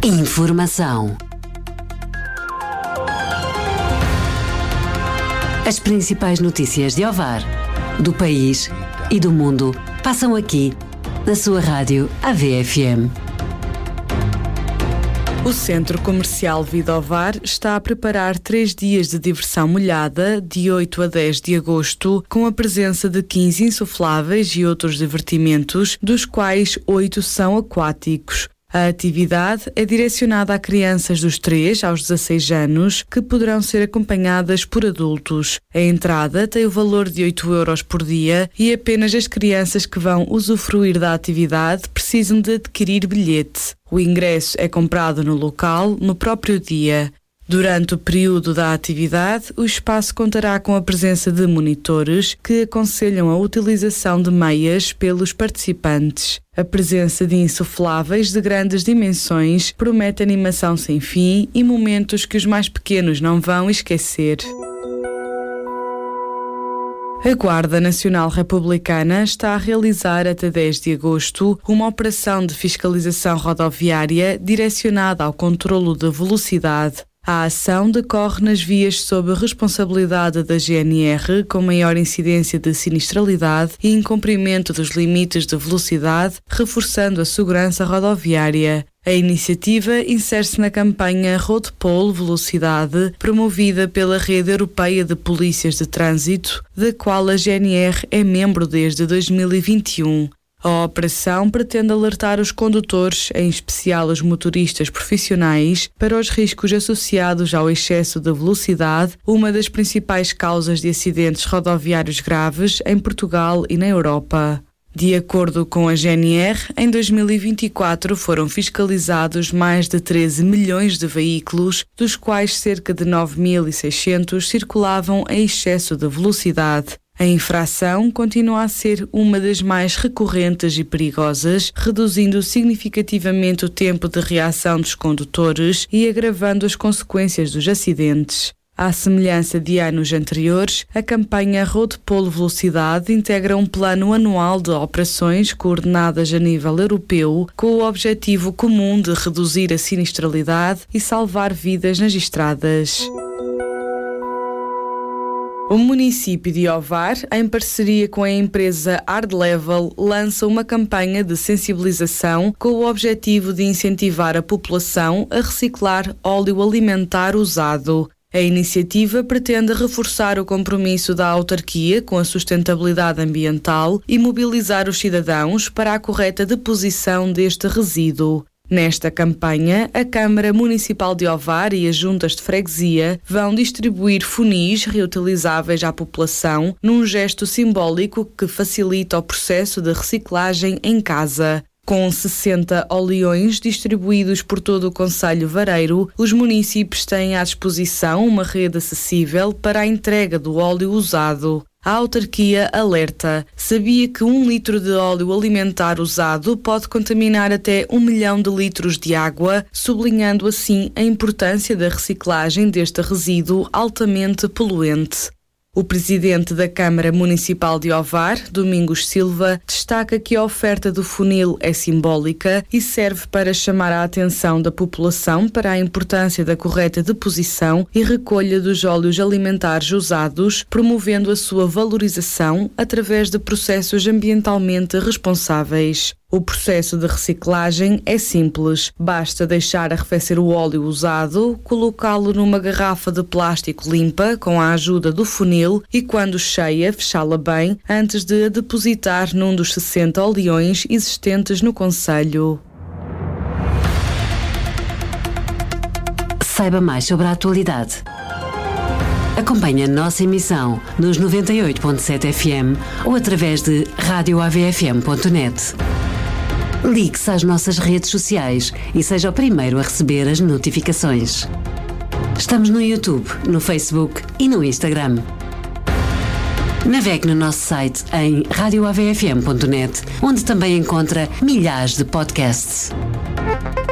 Informação. As principais notícias de Ovar, do país e do mundo passam aqui, na sua rádio AVFM. O Centro Comercial Vida Ovar está a preparar 3 dias de diversão molhada, de 8 a 10 de agosto, com a presença de 15 insufláveis e outros divertimentos, dos quais 8 são aquáticos. A atividade é direcionada a crianças dos 3 aos 16 anos, que poderão ser acompanhadas por adultos. A entrada tem o valor de 8 euros por dia e apenas as crianças que vão usufruir da atividade precisam de adquirir bilhete. O ingresso é comprado no local no próprio dia. Durante o período da atividade, o espaço contará com a presença de monitores que aconselham a utilização de meias pelos participantes. A presença de insufláveis de grandes dimensões promete animação sem fim e momentos que os mais pequenos não vão esquecer. A Guarda Nacional Republicana está a realizar até 10 de agosto uma operação de fiscalização rodoviária direcionada ao controlo da velocidade. A ação decorre nas vias sob a responsabilidade da GNR, com maior incidência de sinistralidade e incumprimento dos limites de velocidade, reforçando a segurança rodoviária. A iniciativa insere-se na campanha Road Pole Velocidade, promovida pela Rede Europeia de Polícias de Trânsito, da qual a GNR é membro desde 2021. A operação pretende alertar os condutores, em especial os motoristas profissionais, para os riscos associados ao excesso de velocidade, uma das principais causas de acidentes rodoviários graves em Portugal e na Europa. De acordo com a GNR, em 2024 foram fiscalizados mais de 13 milhões de veículos, dos quais cerca de 9.600 circulavam em excesso de velocidade. A infração continua a ser uma das mais recorrentes e perigosas, reduzindo significativamente o tempo de reação dos condutores e agravando as consequências dos acidentes. À semelhança de anos anteriores, a campanha Road Pole Velocidade integra um plano anual de operações coordenadas a nível europeu, com o objetivo comum de reduzir a sinistralidade e salvar vidas nas estradas. O município de Ovar, em parceria com a empresa Hard Level, lança uma campanha de sensibilização com o objetivo de incentivar a população a reciclar óleo alimentar usado. A iniciativa pretende reforçar o compromisso da autarquia com a sustentabilidade ambiental e mobilizar os cidadãos para a correta deposição deste resíduo. Nesta campanha, a Câmara Municipal de Ovar e as juntas de freguesia vão distribuir funis reutilizáveis à população num gesto simbólico que facilita o processo de reciclagem em casa. Com 60 oleões distribuídos por todo o concelho vareiro, os municípios têm à disposição uma rede acessível para a entrega do óleo usado. A autarquia alerta: sabia que 1 litro de óleo alimentar usado pode contaminar até 1 milhão de litros de água, sublinhando assim a importância da reciclagem deste resíduo altamente poluente. O presidente da Câmara Municipal de Ovar, Domingos Silva, destaca que a oferta do funil é simbólica e serve para chamar a atenção da população para a importância da correta deposição e recolha dos óleos alimentares usados, promovendo a sua valorização através de processos ambientalmente responsáveis. O processo de reciclagem é simples. Basta deixar arrefecer o óleo usado, colocá-lo numa garrafa de plástico limpa com a ajuda do funil e, quando cheia, fechá-la bem antes de a depositar num dos 60 oleões existentes no concelho. Saiba mais sobre a atualidade. Acompanhe a nossa emissão nos 98.7 FM ou através de radioavfm.net. Ligue-se às nossas redes sociais e seja o primeiro a receber as notificações. Estamos no YouTube, no Facebook e no Instagram. Navegue no nosso site em radioavfm.net, onde também encontra milhares de podcasts.